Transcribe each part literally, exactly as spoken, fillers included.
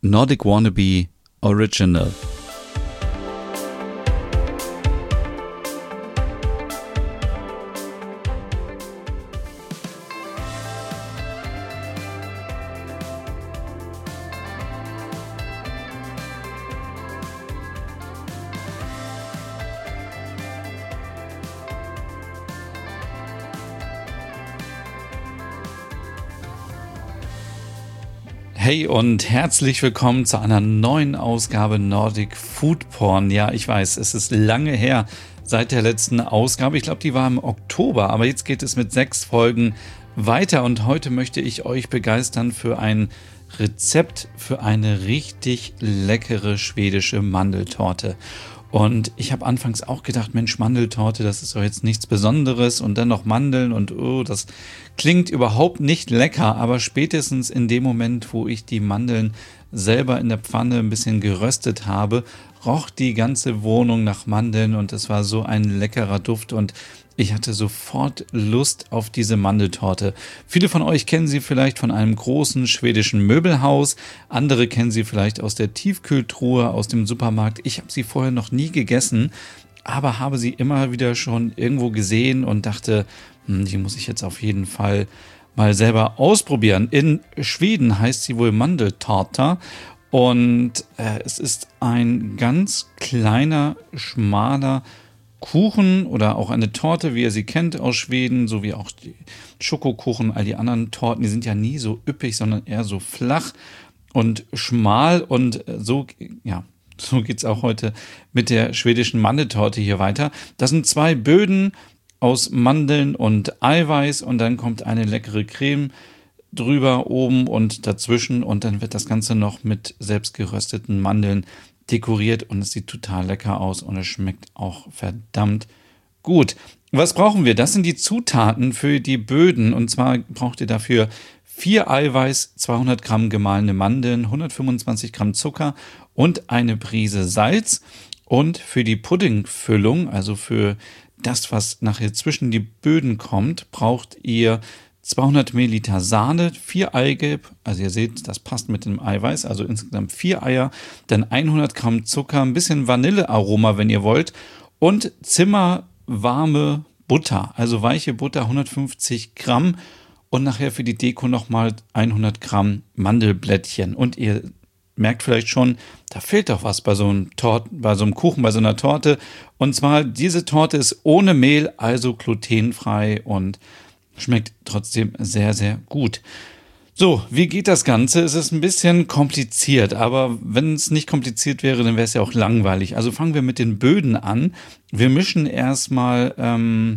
Nordic Wannabe Original. Hey und herzlich willkommen zu einer neuen Ausgabe Nordic Food Porn. Ja, ich weiß, es ist lange her seit der letzten Ausgabe. Ich glaube, die war im Oktober, aber jetzt geht es mit sechs Folgen weiter und heute möchte ich euch begeistern für ein Rezept für eine richtig leckere schwedische Mandeltorte. Und ich habe anfangs auch gedacht, Mensch, Mandeltorte, das ist doch jetzt nichts Besonderes und dann noch Mandeln und oh, das klingt überhaupt nicht lecker, aber spätestens in dem Moment, wo ich die Mandeln selber in der Pfanne ein bisschen geröstet habe, roch die ganze Wohnung nach Mandeln und es war so ein leckerer Duft und ich hatte sofort Lust auf diese Mandeltorte. Viele von euch kennen sie vielleicht von einem großen schwedischen Möbelhaus. Andere kennen sie vielleicht aus der Tiefkühltruhe, aus dem Supermarkt. Ich habe sie vorher noch nie gegessen, aber habe sie immer wieder schon irgendwo gesehen und dachte, hm, die muss ich jetzt auf jeden Fall mal selber ausprobieren. In Schweden heißt sie wohl Mandeltorta. Und äh, es ist ein ganz kleiner, schmaler Kuchen oder auch eine Torte, wie ihr sie kennt aus Schweden, so wie auch die Schokokuchen, all die anderen Torten, die sind ja nie so üppig, sondern eher so flach und schmal und so, ja, so geht's auch heute mit der schwedischen Mandeltorte hier weiter. Das sind zwei Böden aus Mandeln und Eiweiß und dann kommt eine leckere Creme drüber, oben und dazwischen und dann wird das Ganze noch mit selbstgerösteten Mandeln dekoriert und es sieht total lecker aus und es schmeckt auch verdammt gut. Was brauchen wir? Das sind die Zutaten für die Böden und zwar braucht ihr dafür vier Eiweiß, zweihundert Gramm gemahlene Mandeln, hundertfünfundzwanzig Gramm Zucker und eine Prise Salz. Und für die Puddingfüllung, also für das, was nachher zwischen die Böden kommt, braucht ihr zweihundert Milliliter Sahne, vier Eigelb, also ihr seht, das passt mit dem Eiweiß, also insgesamt vier Eier, dann hundert Gramm Zucker, ein bisschen Vanillearoma, wenn ihr wollt und zimmerwarme Butter, also weiche Butter, hundertfünfzig Gramm und nachher für die Deko nochmal hundert Gramm Mandelblättchen und ihr merkt vielleicht schon, da fehlt doch was bei so einem Tort, bei so einem Kuchen, bei so einer Torte und zwar diese Torte ist ohne Mehl, also glutenfrei und schmeckt trotzdem sehr, sehr gut. So, wie geht das Ganze? Es ist ein bisschen kompliziert, aber wenn es nicht kompliziert wäre, dann wäre es ja auch langweilig. Also fangen wir mit den Böden an. Wir mischen erstmal, ähm,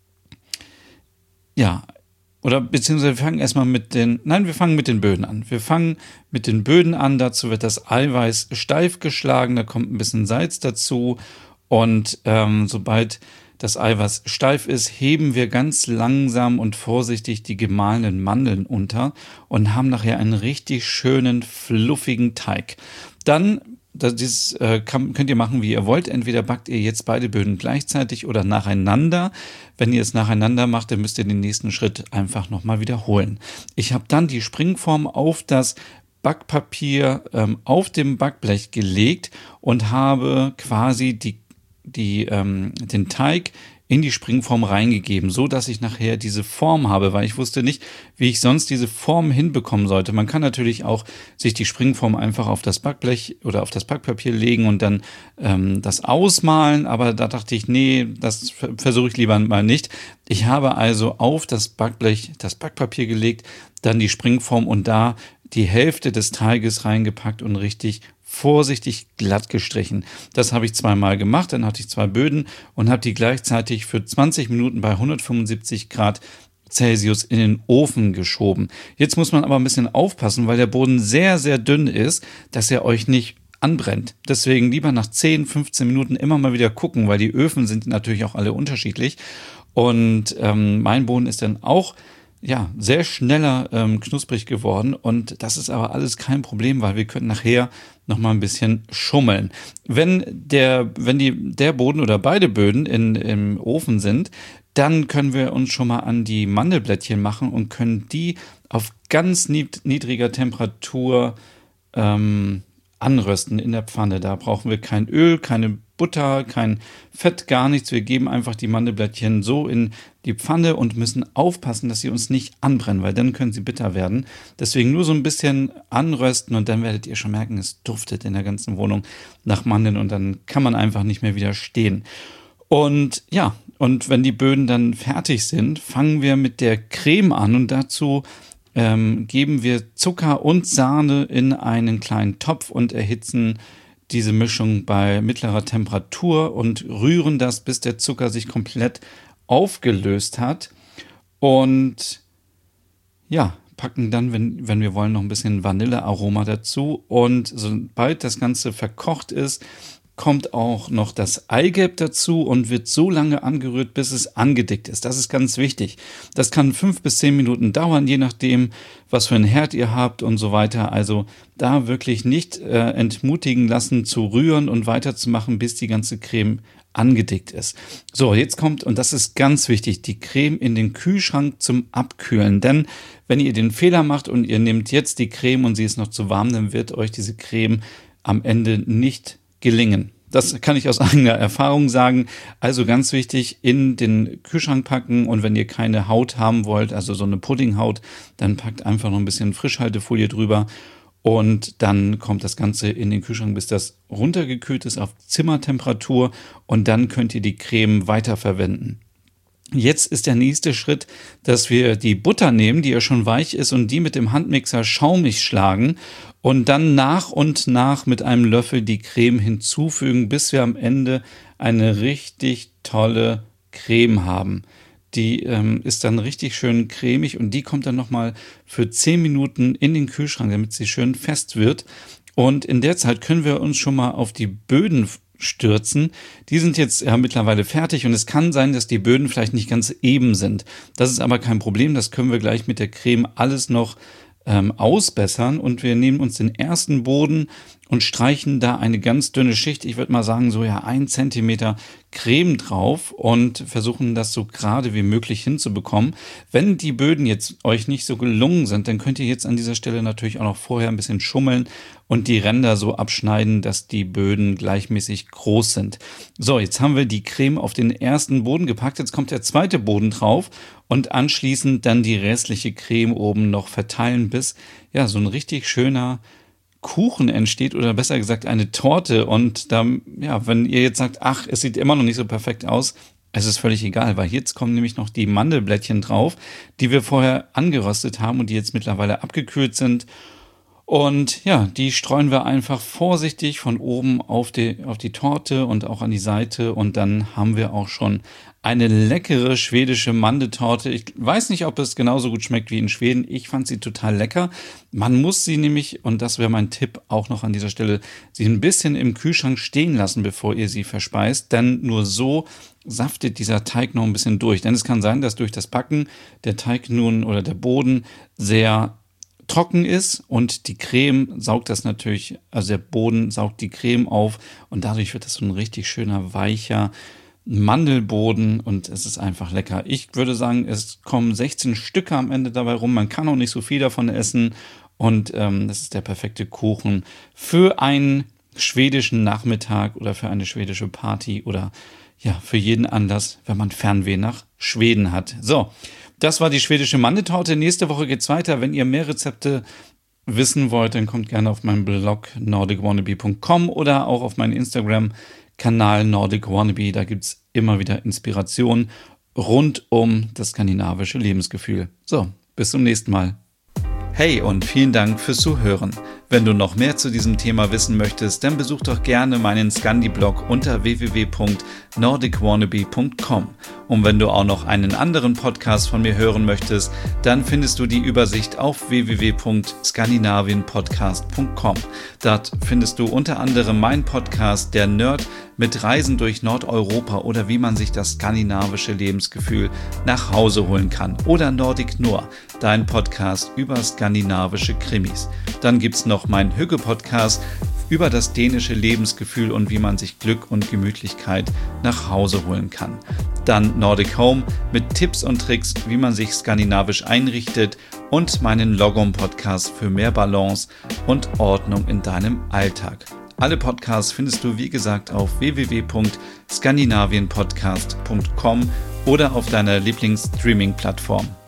ja, oder beziehungsweise wir fangen erstmal mit den, nein, wir fangen mit den Böden an. Wir fangen mit den Böden an, dazu wird das Eiweiß steif geschlagen, da kommt ein bisschen Salz dazu und ähm, sobald das Eiweiß steif ist, heben wir ganz langsam und vorsichtig die gemahlenen Mandeln unter und haben nachher einen richtig schönen, fluffigen Teig. Dann, das dieses, äh, kann, könnt ihr machen, wie ihr wollt. Entweder backt ihr jetzt beide Böden gleichzeitig oder nacheinander. Wenn ihr es nacheinander macht, dann müsst ihr den nächsten Schritt einfach nochmal wiederholen. Ich habe dann die Springform auf das Backpapier ähm, auf dem Backblech gelegt und habe quasi die die, ähm, den Teig in die Springform reingegeben, so dass ich nachher diese Form habe, weil ich wusste nicht, wie ich sonst diese Form hinbekommen sollte. Man kann natürlich auch sich die Springform einfach auf das Backblech oder auf das Backpapier legen und dann ähm, das ausmalen, aber da dachte ich, nee, das versuche ich lieber mal nicht. Ich habe also auf das Backblech das Backpapier gelegt, dann die Springform und da die Hälfte des Teiges reingepackt und richtig vorsichtig glatt gestrichen. Das habe ich zweimal gemacht, dann hatte ich zwei Böden und habe die gleichzeitig für zwanzig Minuten bei hundertfünfundsiebzig Grad Celsius in den Ofen geschoben. Jetzt muss man aber ein bisschen aufpassen, weil der Boden sehr, sehr dünn ist, dass er euch nicht anbrennt. Deswegen lieber nach zehn, fünfzehn Minuten immer mal wieder gucken, weil die Öfen sind natürlich auch alle unterschiedlich. Und ähm, mein Boden ist dann auch ja, sehr schneller ähm, knusprig geworden und das ist aber alles kein Problem, weil wir können nachher noch mal ein bisschen schummeln. Wenn der, wenn die, der Boden oder beide Böden in, im Ofen sind, dann können wir uns schon mal an die Mandelblättchen machen und können die auf ganz niedriger Temperatur ähm, anrösten in der Pfanne. Da brauchen wir kein Öl, keine Butter, kein Fett, gar nichts. Wir geben einfach die Mandelblättchen so in die Pfanne und müssen aufpassen, dass sie uns nicht anbrennen, weil dann können sie bitter werden. Deswegen nur so ein bisschen anrösten und dann werdet ihr schon merken, es duftet in der ganzen Wohnung nach Mandeln und dann kann man einfach nicht mehr widerstehen. Und ja, und wenn die Böden dann fertig sind, fangen wir mit der Creme an und dazu ähm, geben wir Zucker und Sahne in einen kleinen Topf und erhitzen diese Mischung bei mittlerer Temperatur und rühren das, bis der Zucker sich komplett aufgelöst hat. Und ja, packen dann, wenn, wenn wir wollen, noch ein bisschen Vanillearoma dazu. Und sobald das Ganze verkocht ist, kommt auch noch das Eigelb dazu und wird so lange angerührt, bis es angedickt ist. Das ist ganz wichtig. Das kann fünf bis zehn Minuten dauern, je nachdem, was für einen Herd ihr habt und so weiter. Also da wirklich nicht äh, entmutigen lassen, zu rühren und weiterzumachen, bis die ganze Creme angedickt ist. So, jetzt kommt, und das ist ganz wichtig, die Creme in den Kühlschrank zum Abkühlen. Denn wenn ihr den Fehler macht und ihr nehmt jetzt die Creme und sie ist noch zu warm, dann wird euch diese Creme am Ende nicht gelingen. Das kann ich aus eigener Erfahrung sagen. Also ganz wichtig, in den Kühlschrank packen und wenn ihr keine Haut haben wollt, also so eine Puddinghaut, dann packt einfach noch ein bisschen Frischhaltefolie drüber und dann kommt das Ganze in den Kühlschrank, bis das runtergekühlt ist auf Zimmertemperatur und dann könnt ihr die Creme weiterverwenden. Jetzt ist der nächste Schritt, dass wir die Butter nehmen, die ja schon weich ist und die mit dem Handmixer schaumig schlagen und dann nach und nach mit einem Löffel die Creme hinzufügen, bis wir am Ende eine richtig tolle Creme haben. Die ähm, ist dann richtig schön cremig und die kommt dann nochmal für zehn Minuten in den Kühlschrank, damit sie schön fest wird. Und in der Zeit können wir uns schon mal auf die Böden stürzen. Die sind jetzt ja mittlerweile fertig und es kann sein, dass die Böden vielleicht nicht ganz eben sind. Das ist aber kein Problem, das können wir gleich mit der Creme alles noch ähm, ausbessern und wir nehmen uns den ersten Boden und streichen da eine ganz dünne Schicht, ich würde mal sagen so ja ein Zentimeter Creme drauf und versuchen das so gerade wie möglich hinzubekommen. Wenn die Böden jetzt euch nicht so gelungen sind, dann könnt ihr jetzt an dieser Stelle natürlich auch noch vorher ein bisschen schummeln und die Ränder so abschneiden, dass die Böden gleichmäßig groß sind. So, jetzt haben wir die Creme auf den ersten Boden gepackt, jetzt kommt der zweite Boden drauf und anschließend dann die restliche Creme oben noch verteilen, bis ja so ein richtig schöner Kuchen entsteht oder besser gesagt eine Torte und dann, ja, wenn ihr jetzt sagt, ach, es sieht immer noch nicht so perfekt aus, es ist völlig egal, weil jetzt kommen nämlich noch die Mandelblättchen drauf, die wir vorher angeröstet haben und die jetzt mittlerweile abgekühlt sind und ja, die streuen wir einfach vorsichtig von oben auf die, auf die Torte und auch an die Seite und dann haben wir auch schon eine leckere schwedische Mandeltorte. Ich weiß nicht, ob es genauso gut schmeckt wie in Schweden. Ich fand sie total lecker. Man muss sie nämlich, und das wäre mein Tipp auch noch an dieser Stelle, sie ein bisschen im Kühlschrank stehen lassen, bevor ihr sie verspeist. Denn nur so saftet dieser Teig noch ein bisschen durch. Denn es kann sein, dass durch das Backen der Teig nun oder der Boden sehr trocken ist und die Creme saugt das natürlich, also der Boden saugt die Creme auf und dadurch wird das so ein richtig schöner, weicher Mandelboden und es ist einfach lecker. Ich würde sagen, es kommen sechzehn Stücke am Ende dabei rum. Man kann auch nicht so viel davon essen und ähm, das ist der perfekte Kuchen für einen schwedischen Nachmittag oder für eine schwedische Party oder ja, für jeden Anlass, wenn man Fernweh nach Schweden hat. So, das war die schwedische Mandeltorte. Nächste Woche geht's weiter. Wenn ihr mehr Rezepte wissen wollt, dann kommt gerne auf meinen Blog nordic wannabe punkt com oder auch auf meinen Instagram-Kanal Nordic Wannabe. Da gibt's immer wieder Inspiration rund um das skandinavische Lebensgefühl. So, bis zum nächsten Mal. Hey und vielen Dank fürs Zuhören. Wenn du noch mehr zu diesem Thema wissen möchtest, dann besuch doch gerne meinen Scandi-Blog unter w w w punkt nordic wannabe punkt com. Und wenn du auch noch einen anderen Podcast von mir hören möchtest, dann findest du die Übersicht auf w w w punkt skandinavien podcast punkt com. Dort findest du unter anderem meinen Podcast Der Nerd mit Reisen durch Nordeuropa oder wie man sich das skandinavische Lebensgefühl nach Hause holen kann. Oder Nordic Noir, dein Podcast über skandinavische Krimis. Dann gibt's noch meinen Hügge-Podcast über das dänische Lebensgefühl und wie man sich Glück und Gemütlichkeit nach Hause holen kann. dann Nordic Home mit Tipps und Tricks, wie man sich skandinavisch einrichtet und meinen Logom-Podcast für mehr Balance und Ordnung in deinem Alltag. Alle Podcasts findest du, wie gesagt, auf w w w punkt skandinavienpodcast punkt com oder auf deiner Lieblings-Streaming-Plattform.